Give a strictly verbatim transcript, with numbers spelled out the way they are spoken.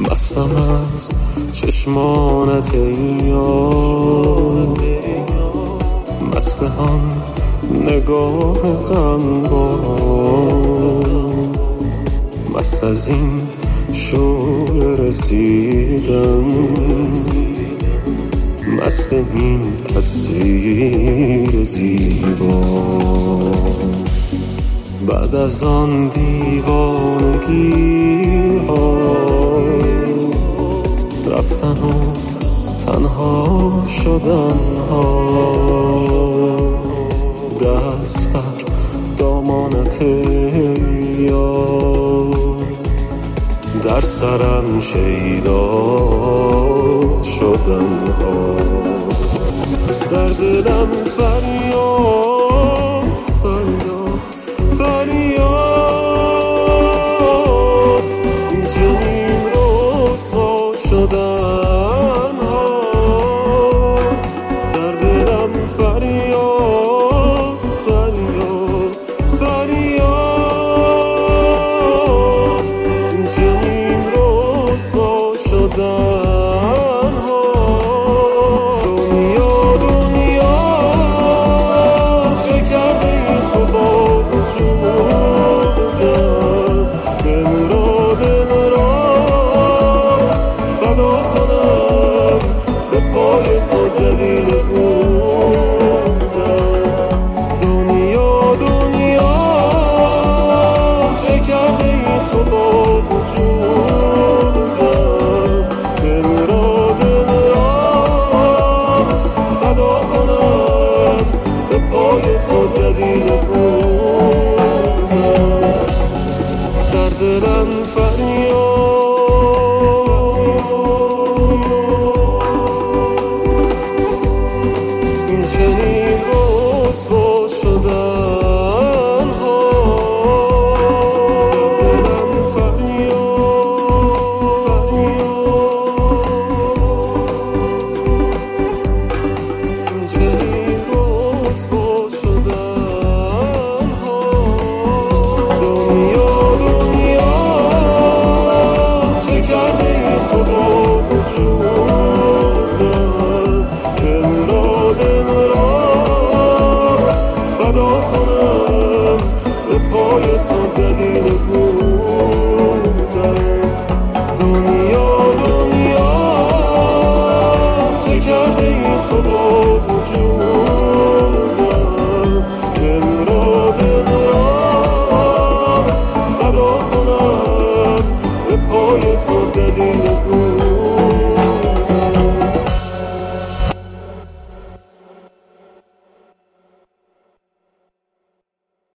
مستم از چشمانت ای یار، مست هم نگاه غمبار، مست از این شور رسیدم، مست این تصویر زیبا. بعد از آن دیوانگی ها رفتن و تنها شدن ها، دست بر دامانت یار، در سرم شیدا شدن ها، در دلم فریاد فریاد فریاد، این چنین رسوا شدن ها، در دلم فریاد فریاد فریاد، این چنین رسوا شدن ها. دنیا دنیا چه کرده ای تو با وجودم، دل را دل را فدا کنم، به پای تو دلیل بودم. دنیا دنیا چه کرده ای تو با وجودم، دل را دل را فدا کنم، به پای تو دلیل بودم. در دلم فریاد، این چنین رسوا شدن ها، در دلم فریاد فریاد، این چنین رسوا شدن ها. دنیا دنیا چه کرده ای تو با وجودم، دل را دل را فدا کنم، به پای تو دلیل بودم. دنیا دنیا چه کرده ای تو با